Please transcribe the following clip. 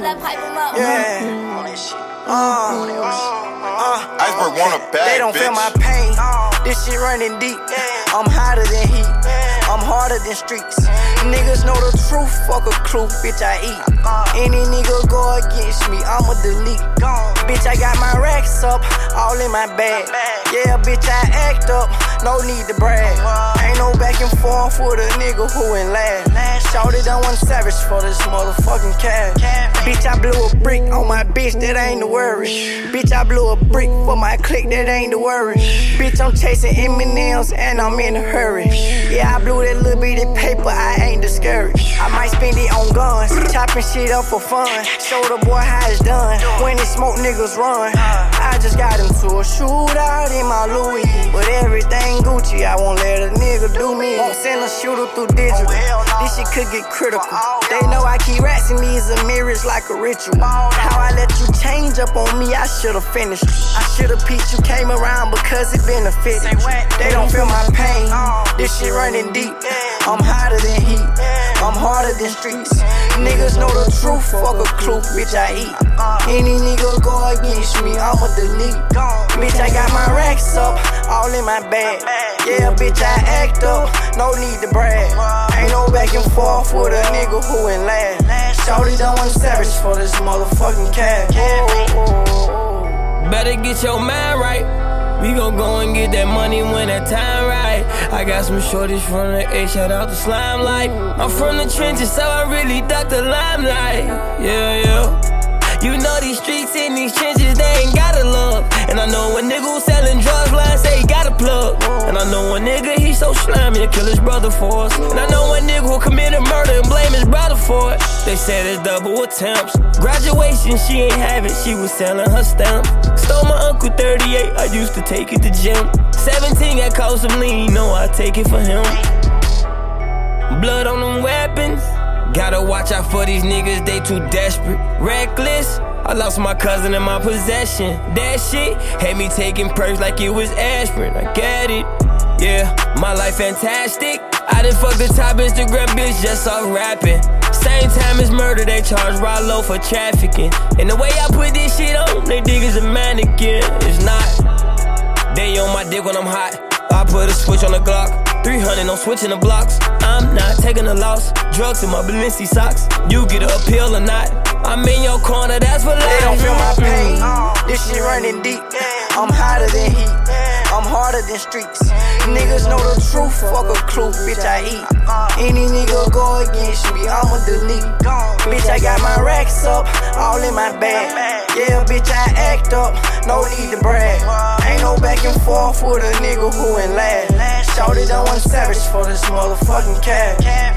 that pipe him up. Yeah. Iceberg want a bag, They don't bitch. feel my pain. This shit running deep. I'm hotter than heat. I'm harder than streets. Niggas know the truth, fuck a clue, bitch, I eat. Any nigga go against me, I'ma delete. Bitch, I got my racks up, all in my bag. Yeah, bitch, I act up, no need to brag. Ain't no back and forth with a nigga who ain't last. Shawty done one savage for this motherfucking cash. Bitch, I blew a brick on my bitch, that ain't the worry. Bitch, I blew a brick for my clique, that ain't the worry. Bitch, I'm chasing M&M's and I'm in a hurry. Yeah, I blew that little bitty paper, I ain't discouraged. I might spend it on guns, chopping shit up for fun. Show the boy how it's done. When it smoke, niggas run. I just got into a shootout in my Louis, but everything Gucci. I won't let a nigga do me. Won't send a shooter through digital. This shit could get critical. They know I keep rats in these mirrors like a ritual. How I let you change up on me, I should've finished. I should've peeped you came around because it benefited. They don't feel my pain. This shit running deep. I'm hotter than heat. I'm harder than streets. Niggas know the truth, fuck a clue, bitch, I eat. Any nigga go against me, I'ma delete. Bitch, I got my racks up, all in my bag. Yeah, bitch, I act up, no need to brag. Ain't no back and forth with a nigga who ain't last. Shawty done one savage for this motherfucking cash. Better get your mind right. We gon' go and get that money when that time right. I got some shorties from the A, shout out to Slime Light. I'm from the trenches, so I really duck the limelight. Yeah. You know these streets in these trenches, they ain't got a love. And I know a nigga who selling drugs, blind say he got a plug. And I know a nigga, he so slimy to kill his brother for us. And I know a nigga who committed murder and blame his brother for it. They said it's double attempts. Graduation, she ain't have it, she was selling her stamps. Stole my uncle 38, I used to take it to gym. 17 got caught some lean, know I take it for him. Blood on them weapons. Gotta watch out for these niggas, they too desperate. Reckless, I lost my cousin in my possession. That shit had me taking perks like it was aspirin. I get it, yeah, my life fantastic. I done fucked the top Instagram bitch just off rapping. Same time as murder, they charge Rollo for trafficking. And the way I put this shit on, they dig is a mannequin. It's not, they on my dick when I'm hot. I put a switch on the Glock. 300, no switching the blocks. I'm not taking a loss. Drugs in my Balenci socks. You get an appeal or not, I'm in your corner, that's for life. They don't feel my pain. This shit running deep. I'm hotter than heat. I'm harder than streets. Niggas know the truth, fuck a clue, bitch, I eat. Any nigga go against me, I'ma delete. Bitch, I got my racks up, all in my bag. Yeah, bitch, I act up, no need to brag. Ain't no back and forth with a nigga who ain't last. Shawty done one savage for this motherfucking cash.